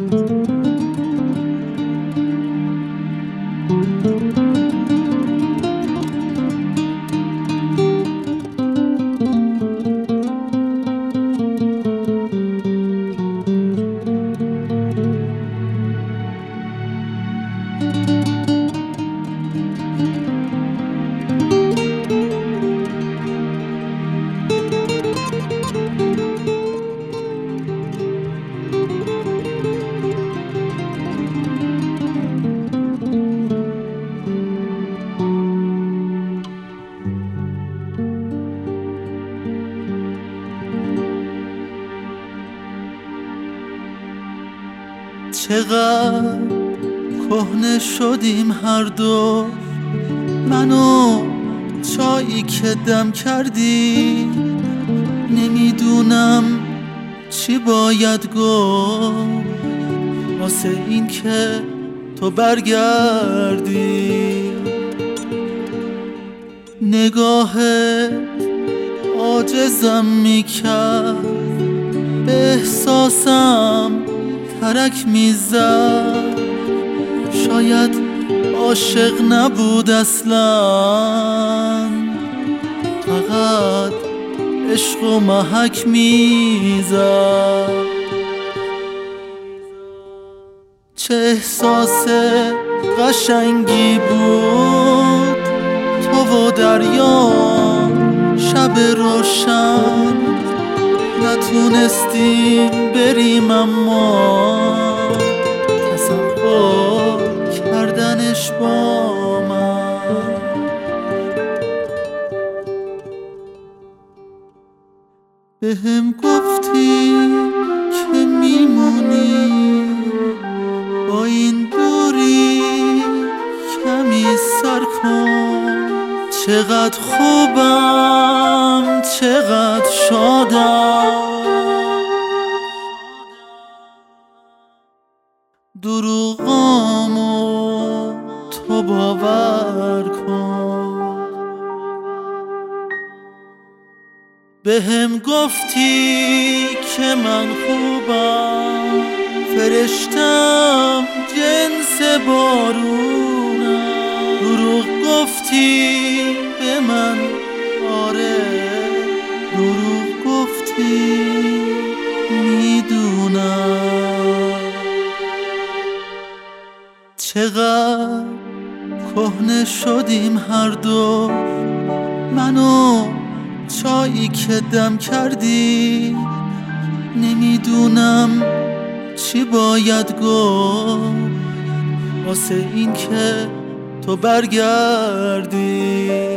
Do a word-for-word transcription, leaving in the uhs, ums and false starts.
چقدر کهنه شدیم هر دو، منو چایی که دم کردی. نمیدونم چی باید گفت واسه این که تو برگردی. نگاهت عاجزم میکرد، به احساسم ترک میزد. شاید عاشق نبود اصلا، فقط عشق و محک میزد. چه احساس قشنگی بود تو و دریا شب روشن. نتونستیم بریم اما تصور کردنش با من. بهم گفتی که میمونی، با این دوری کمی سر کن. چقدر خوبم، چقدر شادم، دروغامو تو باور کن. بهم گفتی که من خوبم، فرشتم جنس بارونم. دروغ گفتی به من، آره دروغ گفتی، میدونم. چقدر کهنه شدیم هر دو، منو چایی که دم کردی. نمیدونم چی باید گفت واسه این که تو برگردی.